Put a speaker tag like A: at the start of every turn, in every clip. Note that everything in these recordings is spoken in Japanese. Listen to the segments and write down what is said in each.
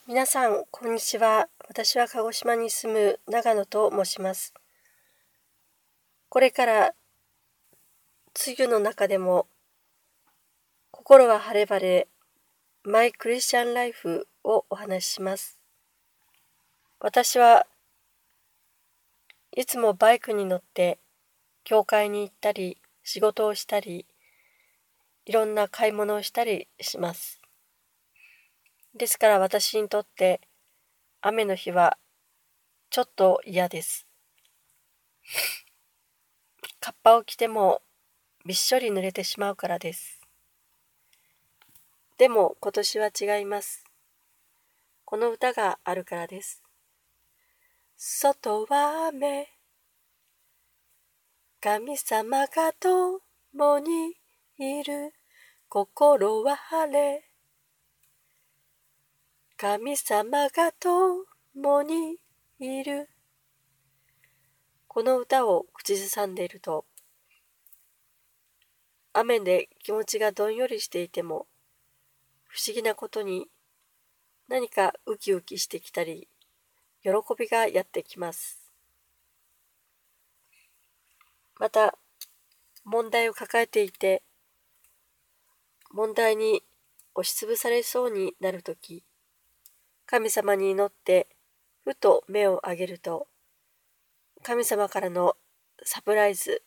A: 皆さん、こんにちは。私は鹿児島に住む長野と申します。これから梅雨の中でも心は晴れ晴れマイクリスチャンライフをお話しします。私はいつもバイクに乗って教会に行ったり仕事をしたりいろんな買い物をしたりします。ですから私にとって雨の日はちょっと嫌です。カッパを着てもびっしょり濡れてしまうからです。でも今年は違います。この歌があるからです。外は雨、神様が共にいる。心は晴れ、神様が共にいる。この歌を口ずさんでいると、雨で気持ちがどんよりしていても、不思議なことに何かウキウキしてきたり、喜びがやってきます。また、問題を抱えていて、問題に押しつぶされそうになるとき、神様に祈ってふと目を上げると、神様からのサプライズ、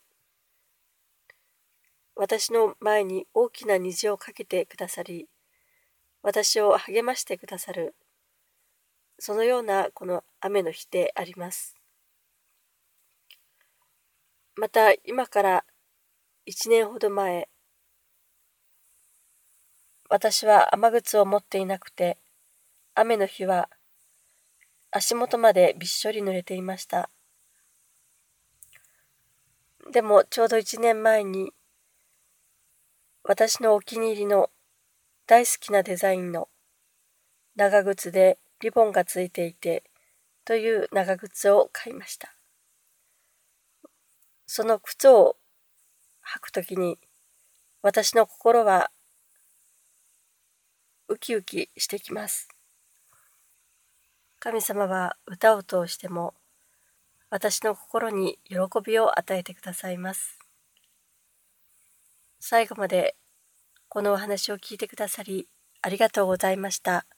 A: 私の前に大きな虹をかけてくださり、私を励ましてくださる、そのようなこの雨の日であります。また今から1年ほど前、私は雨靴を持っていなくて、雨の日は足元までびっしょり濡れていました。でもちょうど1年前に私のお気に入りの大好きなデザインの長靴でリボンがついていてという長靴を買いました。その靴を履くときに私の心はウキウキしてきます。神様は歌を通しても私の心に喜びを与えてくださいます。最後までこのお話を聞いてくださりありがとうございました。